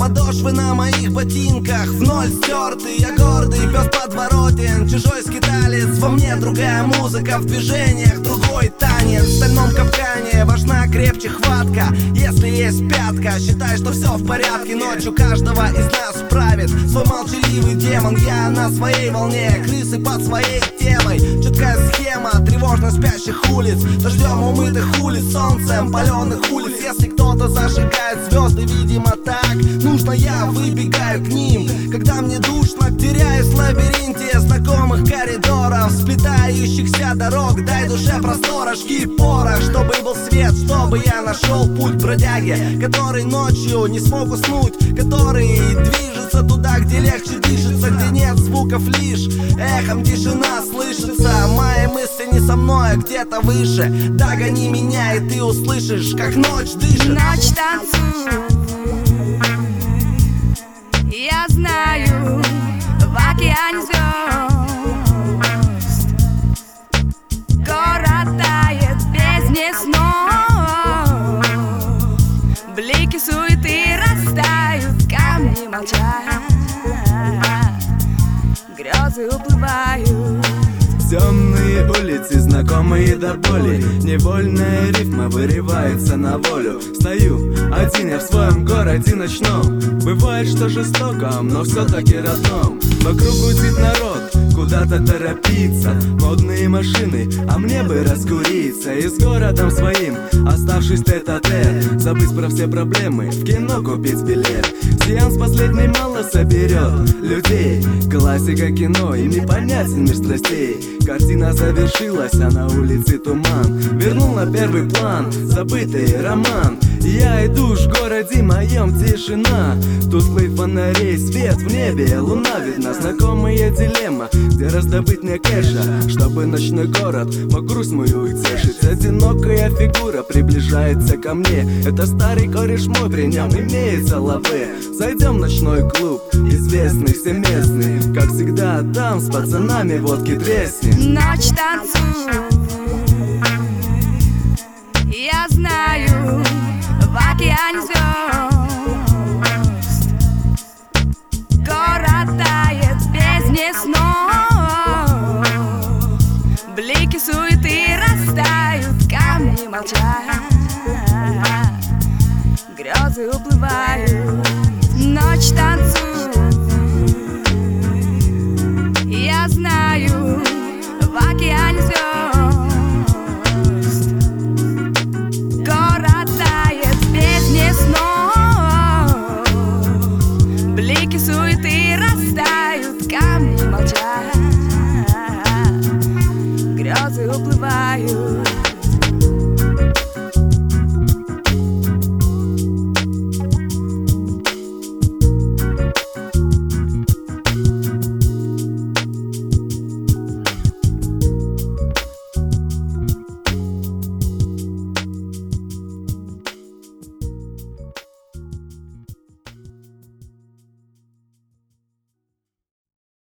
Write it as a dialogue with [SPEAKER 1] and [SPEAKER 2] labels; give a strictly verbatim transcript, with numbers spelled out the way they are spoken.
[SPEAKER 1] подошвы на моих ботинках в ноль стерты. Я гордый пес подворотен, чужой скиталец. Во мне другая музыка, в движениях другой танец. В стальном капкане важна крепче хватка. Если есть пятка, считай, что все в порядке. Ночью каждого из нас правит свой молчаливый демон. Я на своей волне, крысы под своей темой. Четкая схема тревожно спящих улиц, дождем умытых улиц, солнцем паленых улиц. Если кто-то зажигает звезды, видимо так нужно, я выбегаю к ним. Когда мне душно, теряюсь в лабиринте знакомых коридоров, сплетающихся дорог. Дай душе простора, жги порох, чтобы был свет, чтобы я нашел путь бродяги, который ночью не смог уснуть, который движется туда, где легче дышится, где нет звуков, лишь эхом тишина слышится. Мои мысли не со мной, а где-то выше. Догони меня, и ты услышишь, как ночь дышит.
[SPEAKER 2] Ночь танцует, я знаю, в океане звезд. Город тает в бездне снов. Блики суеты растают, камни молчат, грезы уплывают.
[SPEAKER 3] Темные улицы, знакомые до боли, невольная рифма вырывается на волю. Стою один я в своем городе ночном. Бывает, что жестоко, но все-таки родном. Вокруг гудит народ, куда-то торопиться. Модные машины, а мне бы раскуриться. И с городом своим, оставшись тет-а-тет, забыть про все проблемы, в кино купить билет. Сеанс последний мало соберет людей. Классика кино, и непонятен мир страстей. Картина завершилась, а на улице туман вернул на первый план забытый роман. Я иду в городе моем, тишина, тусклый фонарей, свет в небе, луна видна. Знакомая дилемма, где раздобыть мне кэша, чтобы ночной город мог грусть мою утешить. Одинокая фигура приближается ко мне, это старый кореш мой, при нем имеется лаве. Зайдем в ночной клуб, известный всеместный, как всегда там с пацанами водки треснем.
[SPEAKER 2] Ночь танцует, я знаю, в океане звезд. Город тает в бездне снов. Блики суеты растают, камни молчат, грезы уплывают. Ночь танцует, я знаю, в океане звезд. Город тает в бездне снов. Блики суеты растают, камни молчат,